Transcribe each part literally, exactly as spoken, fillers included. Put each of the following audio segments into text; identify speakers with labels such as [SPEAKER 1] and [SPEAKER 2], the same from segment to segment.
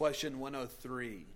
[SPEAKER 1] question one oh three.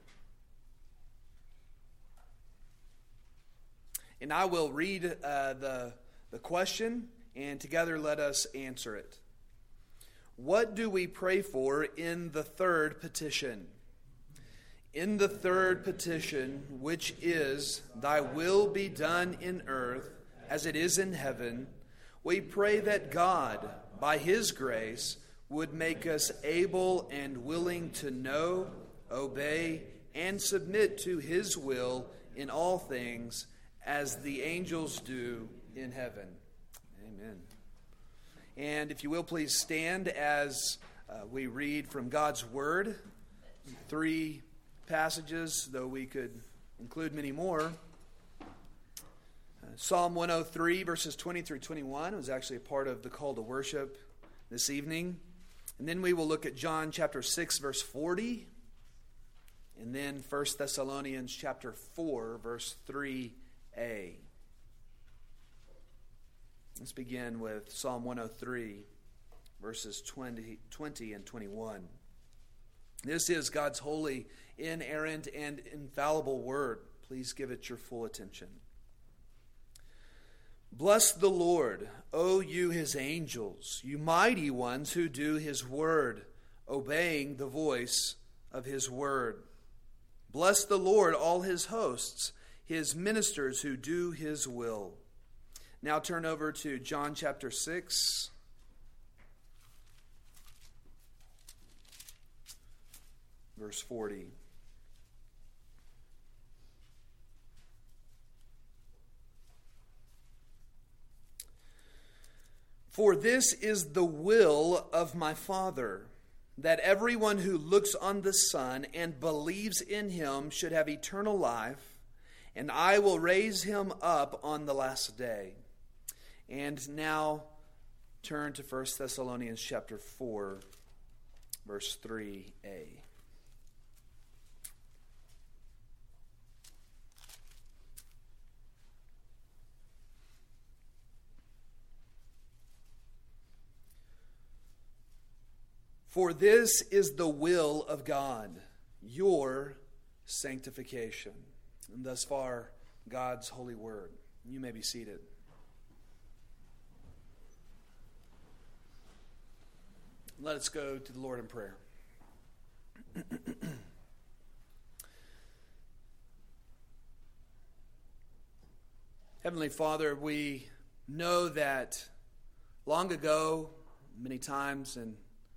[SPEAKER 1] And I will read uh, the, the question, and together let us answer it. What do we pray for in the third petition? In the third petition, which is, Thy will be done in earth as it is in heaven, we pray that God, by His grace, would make us able and willing to know, obey, and submit to His will in all things, as the angels do in heaven. Amen. And if you will, please stand as uh, we read from God's Word. Three passages, though we could include many more. Uh, Psalm one oh three, verses twenty through twenty-one, was actually a part of the call to worship this evening. And then we will look at John chapter six, verse forty. And then First Thessalonians chapter four, verse three a. Let's begin with Psalm one oh three, verses twenty, twenty and twenty-one. This is God's holy, inerrant, and infallible word. Please give it your full attention. Bless the Lord, O you His angels, you mighty ones who do His word, obeying the voice of His word. Bless the Lord, all His hosts, His ministers who do His will. Now turn over to John chapter six. Verse forty. For this is the will of my Father, that everyone who looks on the Son and believes in Him should have eternal life, and I will raise him up on the last day. And now turn to First Thessalonians chapter four, verse three a. For this is the will of God, your sanctification. And thus far, God's holy word. You may be seated. Let us go to the Lord in prayer. Heavenly Father, we know that long ago, many times, and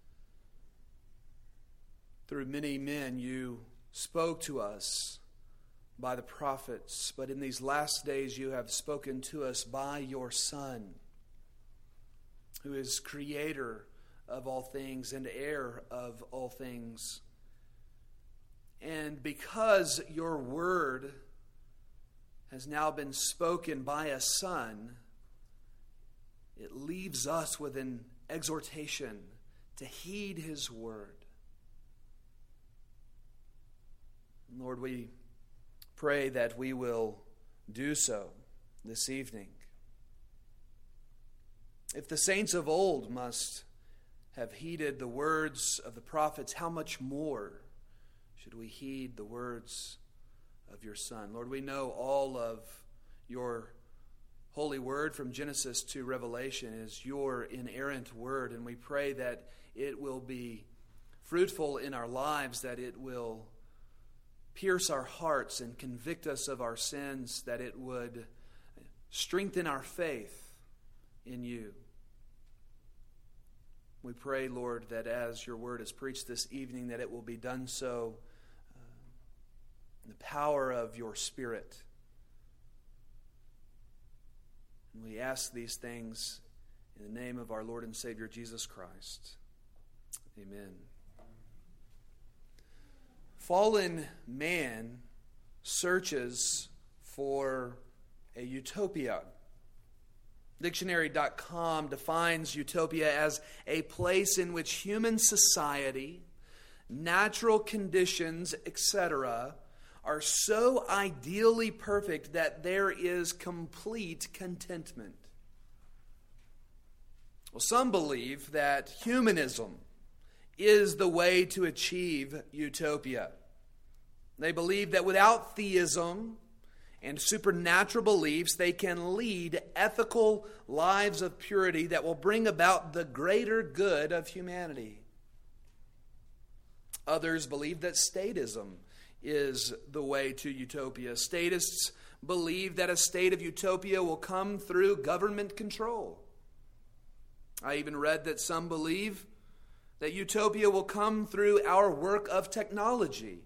[SPEAKER 1] through many men, you spoke to us by the prophets, but in these last days you have spoken to us by your Son, who is creator of all things and heir of all things. And because your word has now been spoken by a Son, it leaves us with an exhortation to heed his word. Lord, we pray that we will do so this evening. If the saints of old must have heeded the words of the prophets, how much more should we heed the words of your Son? Lord, we know all of your holy word from Genesis to Revelation is your inerrant word, and we pray that it will be fruitful in our lives, that it will pierce our hearts and convict us of our sins, that it would strengthen our faith in you. We pray, Lord, that as your word is preached this evening, that it will be done so uh, in the power of your Spirit. And we ask these things in the name of our Lord and Savior, Jesus Christ. Amen. Fallen man searches for a utopia. Dictionary dot com defines utopia as a place in which human society, natural conditions, et cetera, are so ideally perfect that there is complete— well, some believe that humanism is the way to achieve utopia. They believe that without theism and supernatural beliefs, they can lead ethical lives of purity that will bring about the greater good of humanity. Others believe that statism is the way to utopia. Statists believe that a state of utopia will come through government control. I even read that some believe that utopia will come through our work of technology.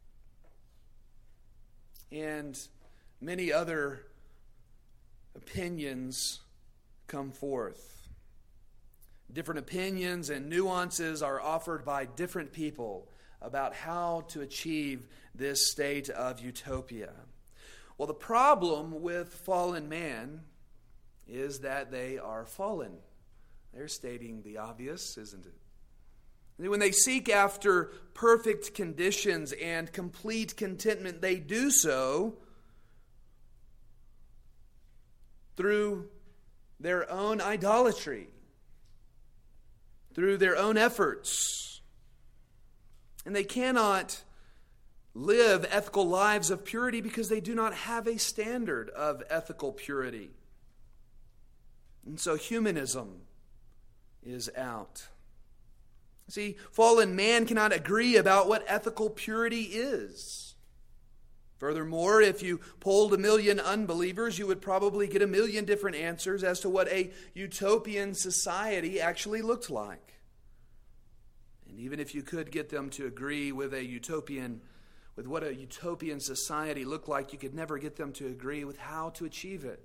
[SPEAKER 1] And many other opinions come forth. Different opinions and nuances are offered by different people about how to achieve this state of utopia. Well, the problem with fallen man is that they are fallen. They're stating the obvious, isn't it? When they seek after perfect conditions and complete contentment, they do so through their own idolatry, through their own efforts. And they cannot live ethical lives of purity because they do not have a standard of ethical purity. And so humanism is out. See, fallen man cannot agree about what ethical purity is. Furthermore, if you polled a million unbelievers, you would probably get a million different answers as to what a utopian society actually looked like. And even if you could get them to agree with a utopian, with what a utopian society looked like, you could never get them to agree with how to achieve it.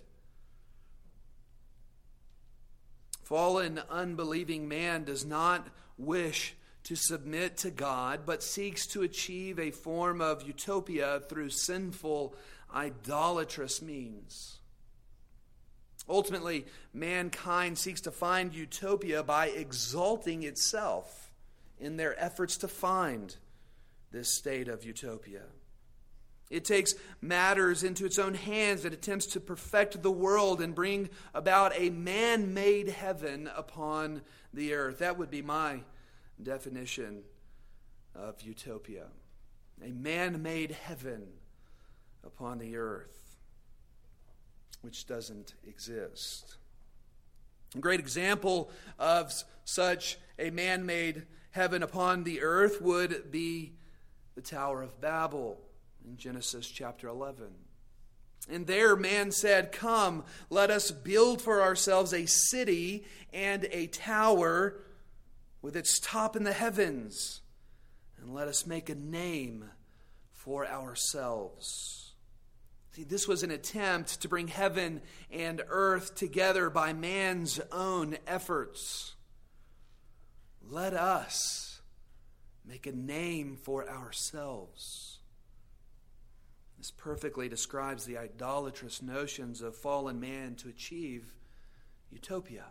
[SPEAKER 1] Fallen, unbelieving man does not wish to submit to God, but seeks to achieve a form of utopia through sinful, idolatrous means. Ultimately, mankind seeks to find utopia by exalting itself in their efforts to find this state of utopia. It takes matters into its own hands and attempts to perfect the world and bring about a man-made heaven upon the earth. That would be my definition of utopia. A man-made heaven upon the earth, which doesn't exist. A great example of such a man-made heaven upon the earth would be the Tower of Babel in Genesis chapter eleven. And there man said, "Come, let us build for ourselves a city and a tower with its top in the heavens, and let us make a name for ourselves." See, this was an attempt to bring heaven and earth together by man's own efforts. Let us make a name for ourselves. This perfectly describes the idolatrous notions of fallen man to achieve utopia.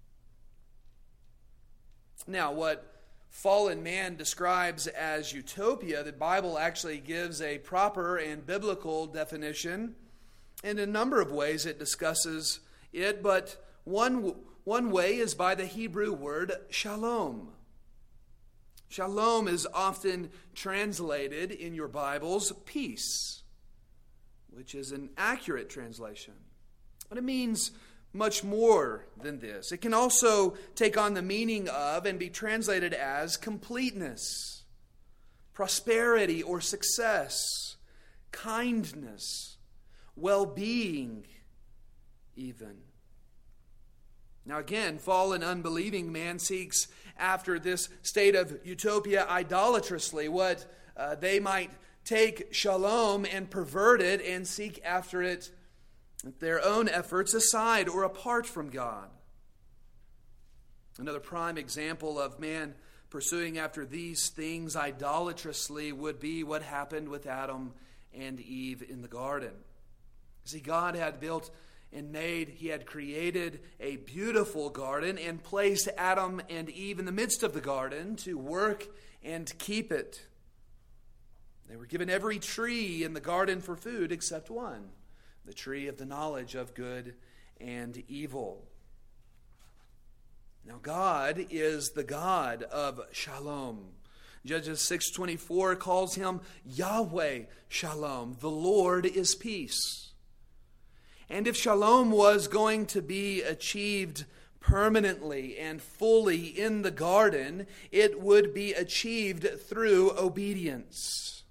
[SPEAKER 1] Now, what fallen man describes as utopia, the Bible actually gives a proper and biblical definition. In a number of ways it discusses it, but one, one way is by the Hebrew word shalom. Shalom is often translated in your Bibles peace, which is an accurate translation. But it means much more than this. It can also take on the meaning of and be translated as completeness, prosperity or success, kindness, well-being even. Now again, fallen unbelieving man seeks after this state of utopia idolatrously, what uh, they might take shalom and pervert it and seek after it with their own efforts aside or apart from God. Another prime example of man pursuing after these things idolatrously would be what happened with Adam and Eve in the garden. See, God had built and made, he had created a beautiful garden and placed Adam and Eve in the midst of the garden to work and keep it. They were given every tree in the garden for food except one, the tree of the knowledge of good and evil. Now God is the God of shalom. Judges six twenty-four calls him Yahweh Shalom. The Lord is peace. And if shalom was going to be achieved permanently and fully in the garden, it would be achieved through obedience.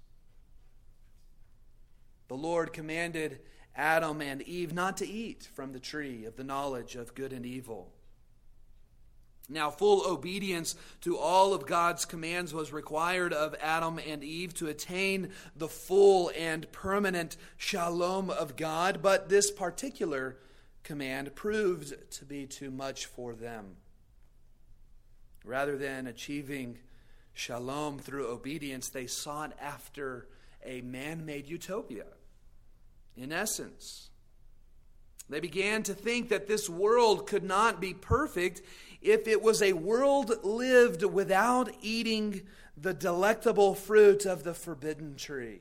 [SPEAKER 1] The Lord commanded Adam and Eve not to eat from the tree of the knowledge of good and evil. Now, full obedience to all of God's commands was required of Adam and Eve to attain the full and permanent shalom of God, but this particular command proved to be too much for them. Rather than achieving shalom through obedience, they sought after a man-made utopia. In essence, they began to think that this world could not be perfect if it was a world lived without eating the delectable fruit of the forbidden tree.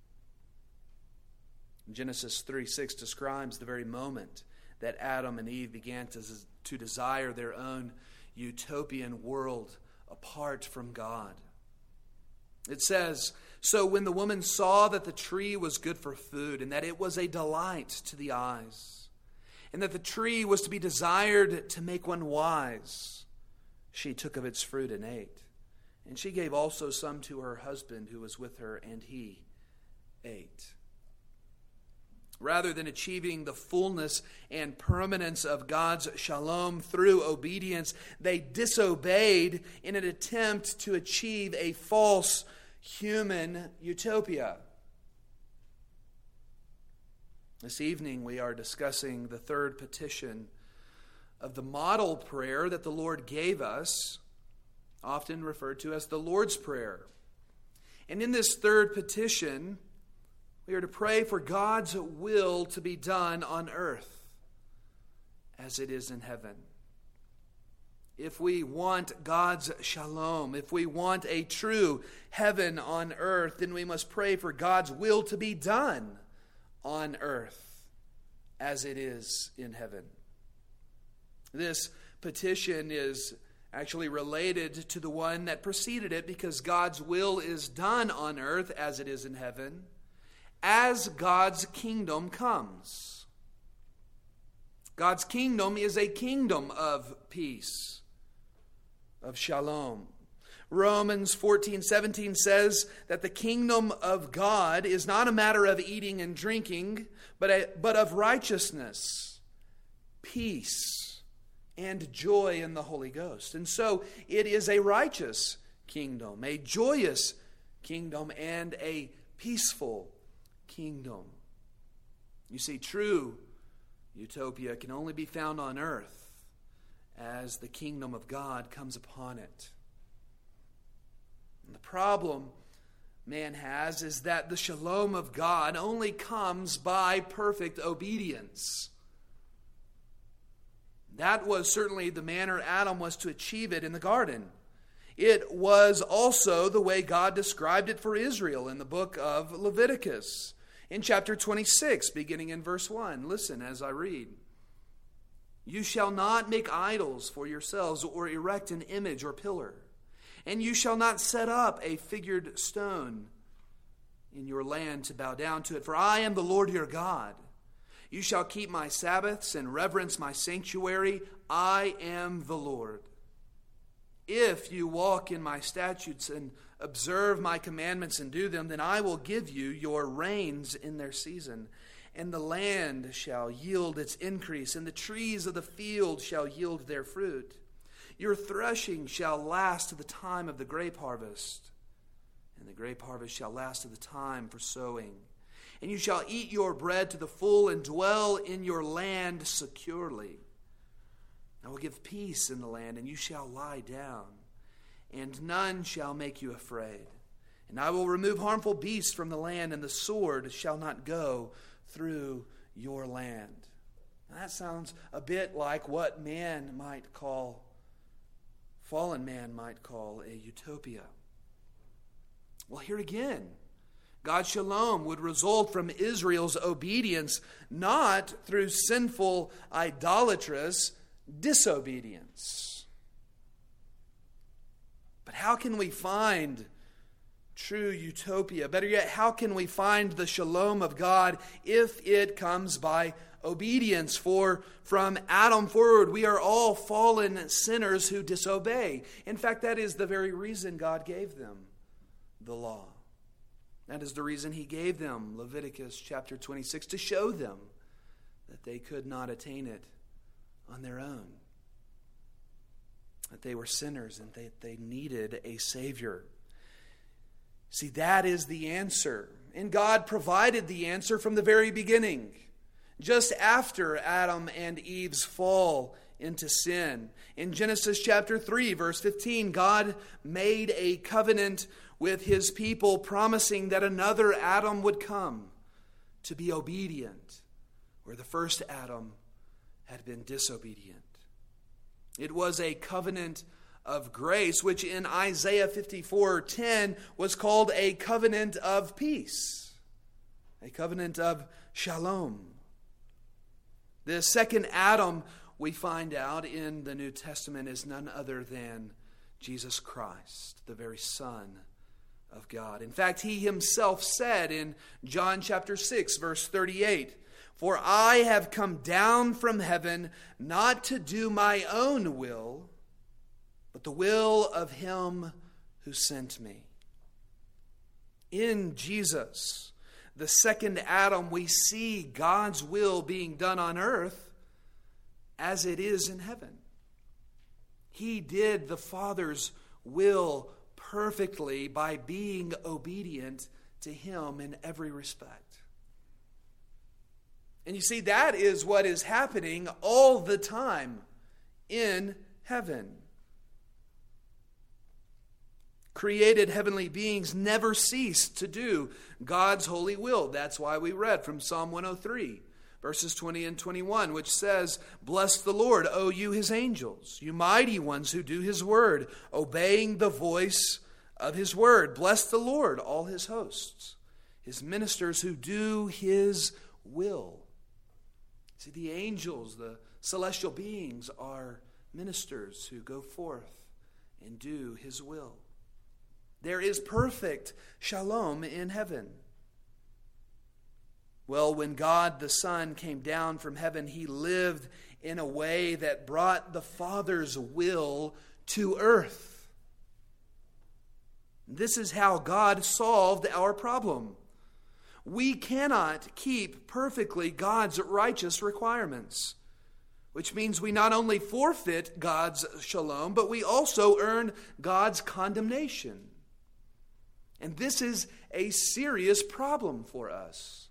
[SPEAKER 1] Genesis three six describes the very moment that Adam and Eve began to, to desire their own utopian world apart from God. It says, "So when the woman saw that the tree was good for food, and that it was a delight to the eyes, and that the tree was to be desired to make one wise, she took of its fruit and ate. And she gave also some to her husband who was with her, and he ate." Rather than achieving the fullness and permanence of God's shalom through obedience, they disobeyed in an attempt to achieve a false human utopia. This evening we are discussing the third petition of the model prayer that the Lord gave us, often referred to as the Lord's Prayer. And in this third petition, we are to pray for God's will to be done on earth as it is in heaven. If we want God's shalom, if we want a true heaven on earth, then we must pray for God's will to be done on earth as it is in heaven. This petition is actually related to the one that preceded it, because God's will is done on earth as it is in heaven as God's kingdom comes. God's kingdom is a kingdom of peace, of shalom. Romans fourteen seventeen says that the kingdom of God is not a matter of eating and drinking, but, a, but of righteousness, peace, and joy in the Holy Ghost. And so it is a righteous kingdom, a joyous kingdom, and a peaceful kingdom. You see, true utopia can only be found on earth as the kingdom of God comes upon it. And the problem man has is that the shalom of God only comes by perfect obedience. That was certainly the manner Adam was to achieve it in the garden. It was also the way God described it for Israel in the book of Leviticus, in chapter twenty-six, beginning in verse one. Listen as I read. "You shall not make idols for yourselves, or erect an image or pillar. And you shall not set up a figured stone in your land to bow down to it. For I am the Lord your God. You shall keep my Sabbaths and reverence my sanctuary. I am the Lord. If you walk in my statutes and observe my commandments and do them, then I will give you your rains in their season. And the land shall yield its increase, and the trees of the field shall yield their fruit. Your threshing shall last to the time of the grape harvest, and the grape harvest shall last to the time for sowing. And you shall eat your bread to the full and dwell in your land securely. I will give peace in the land, and you shall lie down, and none shall make you afraid. And I will remove harmful beasts from the land, and the sword shall not go through your land." Now that sounds a bit like what man might call, fallen man might call, a utopia. Well, here again, God's shalom would result from Israel's obedience, not through sinful, idolatrous disobedience. But how can we find true utopia? Better yet, how can we find the shalom of God if it comes by obedience? For from Adam forward, we are all fallen sinners who disobey. In fact, that is the very reason God gave them the law. That is the reason he gave them Leviticus chapter twenty-six, to show them that they could not attain it on their own. That they were sinners and that they needed a Savior. See, that is the answer. And God provided the answer from the very beginning. Just after Adam and Eve's fall into sin. In Genesis chapter three, verse fifteen, God made a covenant with his people, promising that another Adam would come to be obedient, where the first Adam had been disobedient. It was a covenant of grace, which in Isaiah fifty-four ten was called a covenant of peace, a covenant of shalom. The second Adam, we find out in the New Testament, is none other than Jesus Christ, the very Son of God. In fact, he himself said in John chapter six, verse thirty-eight, "For I have come down from heaven not to do my own will, but the will of him who sent me." In Jesus, the second Adam, we see God's will being done on earth as it is in heaven. He did the Father's will perfectly by being obedient to him in every respect. And you see, that is what is happening all the time in heaven. Created heavenly beings never cease to do God's holy will. That's why we read from Psalm one oh three, verses twenty and twenty-one, which says, "Bless the Lord, O you his angels, you mighty ones who do his word, obeying the voice of his word. Bless the Lord, all his hosts, his ministers who do his will." See, the angels, the celestial beings, are ministers who go forth and do his will. There is perfect shalom in heaven. Well, when God the Son came down from heaven, he lived in a way that brought the Father's will to earth. This is how God solved our problem. We cannot keep perfectly God's righteous requirements, which means we not only forfeit God's shalom, but we also earn God's condemnation. And this is a serious problem for us.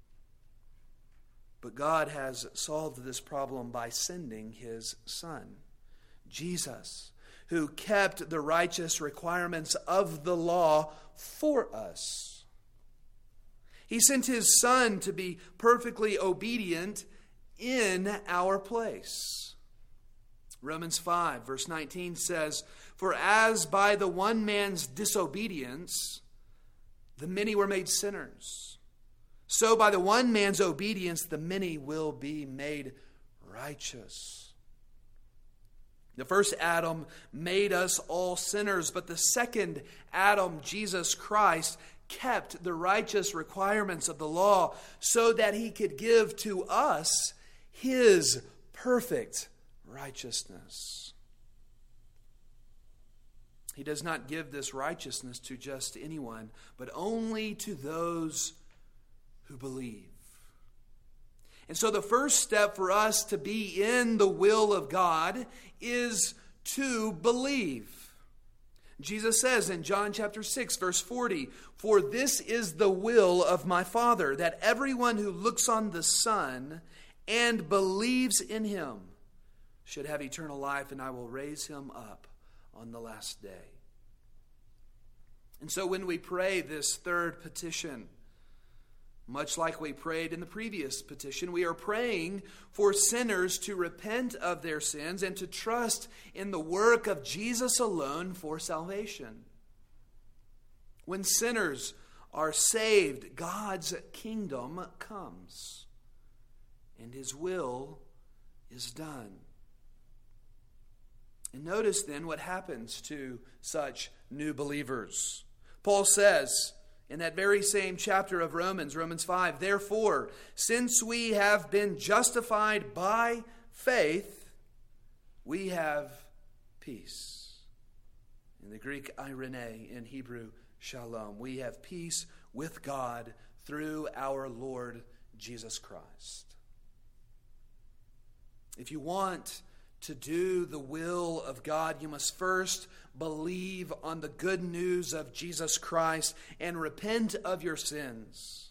[SPEAKER 1] But God has solved this problem by sending his Son, Jesus, who kept the righteous requirements of the law for us. He sent his Son to be perfectly obedient in our place. Romans five, verse nineteen says, "For as by the one man's disobedience the many were made sinners, so by the one man's obedience the many will be made righteous." The first Adam made us all sinners, but the second Adam, Jesus Christ, kept the righteous requirements of the law so that he could give to us his perfect righteousness. He does not give this righteousness to just anyone, but only to those who believe. And so the first step for us to be in the will of God is to believe. Jesus says in John chapter six, verse forty, "For this is the will of my Father, that everyone who looks on the Son and believes in him should have eternal life, and I will raise him up on the last day." And so when we pray this third petition, much like we prayed in the previous petition, we are praying for sinners to repent of their sins and to trust in the work of Jesus alone for salvation. When sinners are saved, God's kingdom comes, and his will is done. And notice then what happens to such new believers. Paul says in that very same chapter of Romans, Romans five, therefore, since we have been justified by faith, we have peace. In the Greek, eirene, in Hebrew, shalom. We have peace with God through our Lord Jesus Christ. If you want to do the will of God, you must first believe on the good news of Jesus Christ and repent of your sins.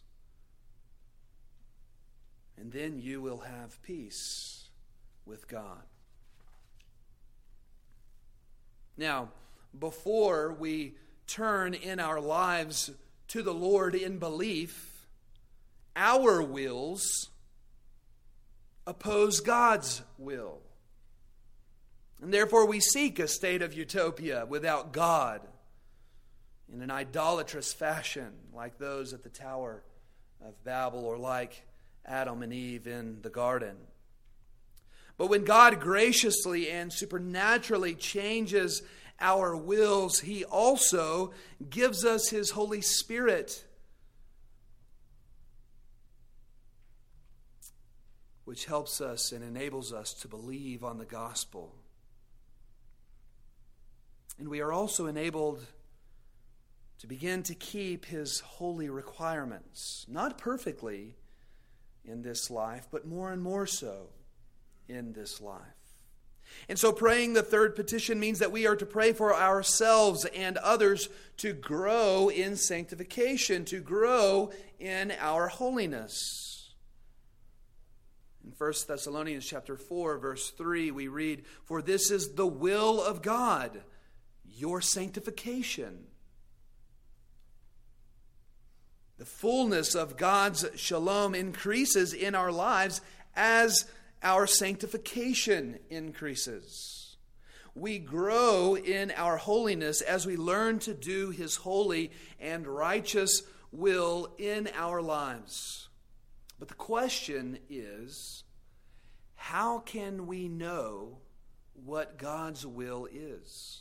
[SPEAKER 1] And then you will have peace with God. Now, before we turn in our lives to the Lord in belief, our wills oppose God's will. And therefore we seek a state of utopia without God in an idolatrous fashion like those at the Tower of Babel or like Adam and Eve in the garden. But when God graciously and supernaturally changes our wills, He also gives us His Holy Spirit, which helps us and enables us to believe on the gospel. And we are also enabled to begin to keep His holy requirements, not perfectly in this life, but more and more so in this life. And so praying the third petition means that we are to pray for ourselves and others to grow in sanctification, to grow in our holiness. In First Thessalonians chapter four, verse three, we read, "For this is the will of God, your sanctification." The fullness of God's shalom increases in our lives as our sanctification increases. We grow in our holiness as we learn to do His holy and righteous will in our lives. But the question is, how can we know what God's will is?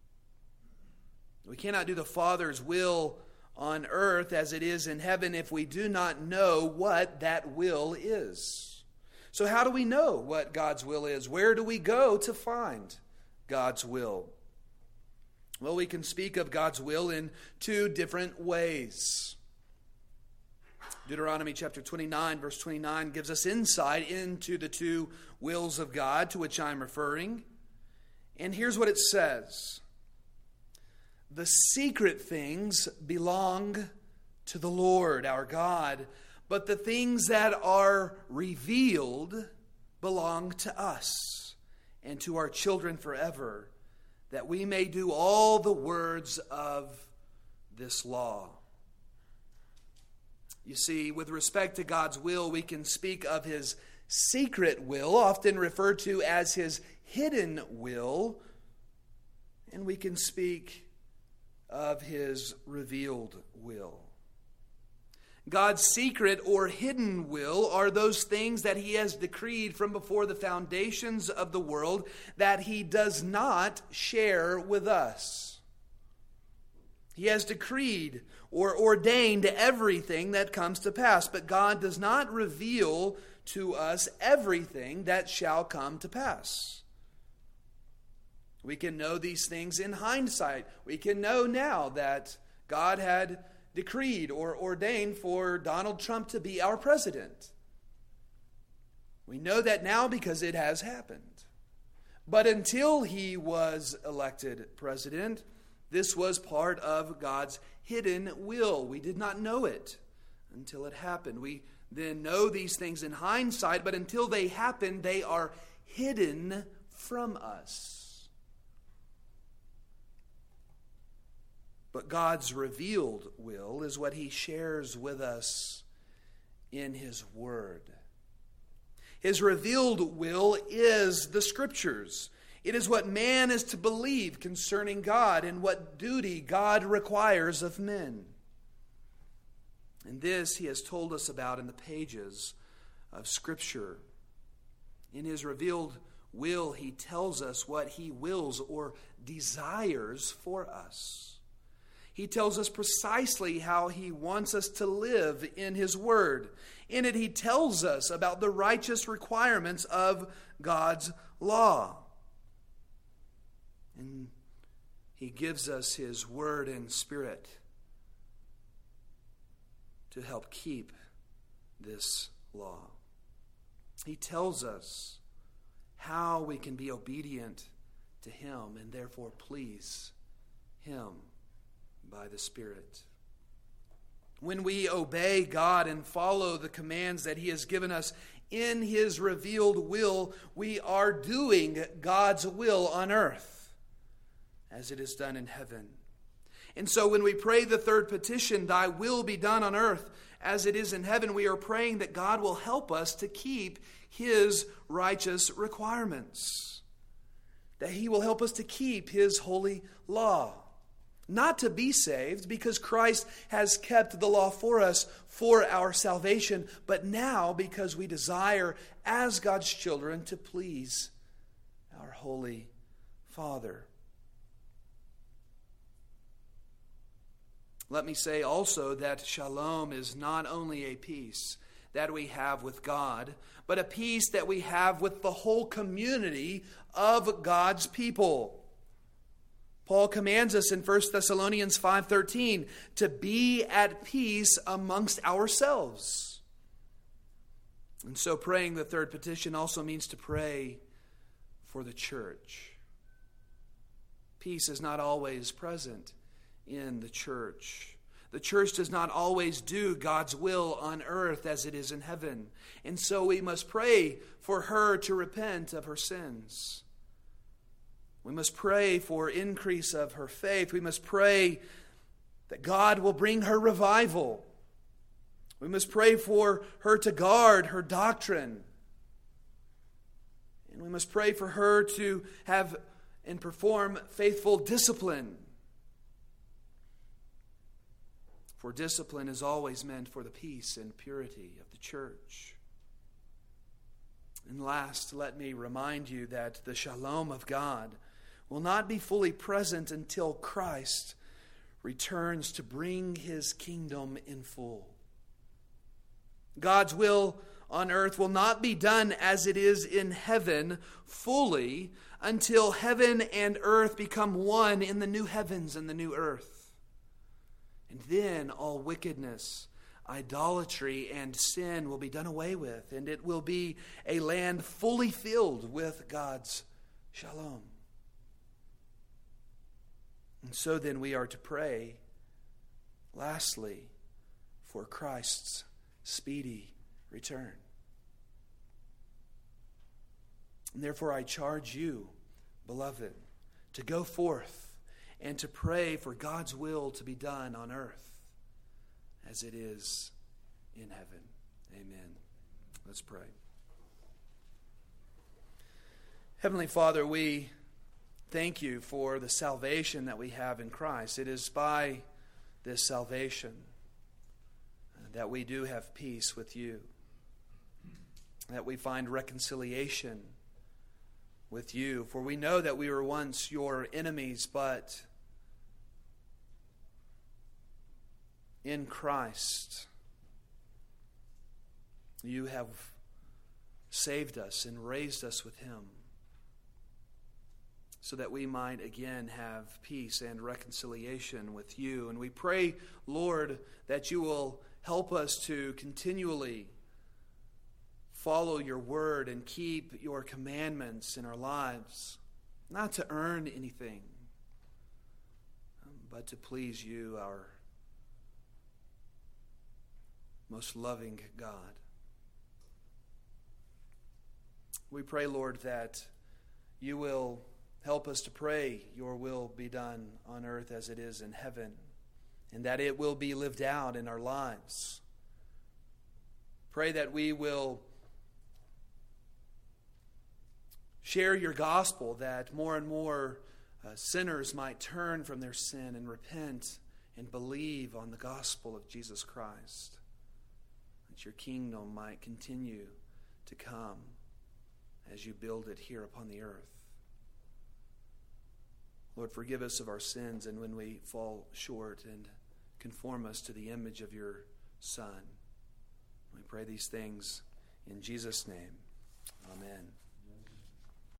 [SPEAKER 1] We cannot do the Father's will on earth as it is in heaven if we do not know what that will is. So how do we know what God's will is? Where do we go to find God's will? Well, we can speak of God's will in two different ways. Deuteronomy chapter twenty-nine, verse twenty-nine gives us insight into the two wills of God to which I'm referring. And here's what it says. The secret things belong to the Lord our God, but the things that are revealed belong to us and to our children forever, that we may do all the words of this law. You see, with respect to God's will, we can speak of His secret will, often referred to as His hidden will, and we can speak of His revealed will. God's secret or hidden will are those things that He has decreed from before the foundations of the world that He does not share with us. He has decreed or ordained everything that comes to pass, but God does not reveal to us everything that shall come to pass. We can know these things in hindsight. We can know now that God had decreed or ordained for Donald Trump to be our president. We know that now because it has happened. But until he was elected president, this was part of God's hidden will. We did not know it until it happened. We then know these things in hindsight, but until they happen, they are hidden from us. But God's revealed will is what He shares with us in His Word. His revealed will is the Scriptures. It is what man is to believe concerning God and what duty God requires of men. And this He has told us about in the pages of Scripture. In His revealed will, he tells us what he wills or desires for us. He tells us precisely how he wants us to live in his word. In it, he tells us about the righteous requirements of God's law. And he gives us his word and spirit to help keep this law. He tells us how we can be obedient to him and therefore please him by the Spirit. When we obey God and follow the commands that he has given us in his revealed will, we are doing God's will on earth as it is done in heaven. And so when we pray the third petition, thy will be done on earth as it is in heaven, we are praying that God will help us to keep his righteous requirements, that he will help us to keep his holy law. Not to be saved, because Christ has kept the law for us for our salvation, but now because we desire, as God's children, to please our Holy Father. Let me say also that shalom is not only a peace that we have with God, but a peace that we have with the whole community of God's people. Paul commands us in First Thessalonians five thirteen to be at peace amongst ourselves. And so praying the third petition also means to pray for the church. Peace is not always present in the church. The church does not always do God's will on earth as it is in heaven. And so we must pray for her to repent of her sins. We must pray for increase of her faith. We must pray that God will bring her revival. We must pray for her to guard her doctrine. And we must pray for her to have and perform faithful discipline. For discipline is always meant for the peace and purity of the church. And last, let me remind you that the shalom of God will not be fully present until Christ returns to bring his kingdom in full. God's will on earth will not be done as it is in heaven fully until heaven and earth become one in the new heavens and the new earth. And then all wickedness, idolatry, and sin will be done away with, and it will be a land fully filled with God's shalom. And so then we are to pray, lastly, for Christ's speedy return. And therefore I charge you, beloved, to go forth and to pray for God's will to be done on earth as it is in heaven. Amen. Let's pray. Heavenly Father, we thank you for the salvation that we have in Christ. It is by this salvation that we do have peace with you, that we find reconciliation with you. For we know that we were once your enemies, but in Christ you have saved us and raised us with him, so that we might again have peace and reconciliation with you. And we pray, Lord, that you will help us to continually follow your word and keep your commandments in our lives, not to earn anything, but to please you, our most loving God. We pray, Lord, that you will help us to pray your will be done on earth as it is in heaven, and that it will be lived out in our lives. Pray that we will share your gospel, that more and more uh, sinners might turn from their sin and repent and believe on the gospel of Jesus Christ, that your kingdom might continue to come as you build it here upon the earth. Lord, forgive us of our sins, and when we fall short, and conform us to the image of your Son. We pray these things in Jesus' name. Amen.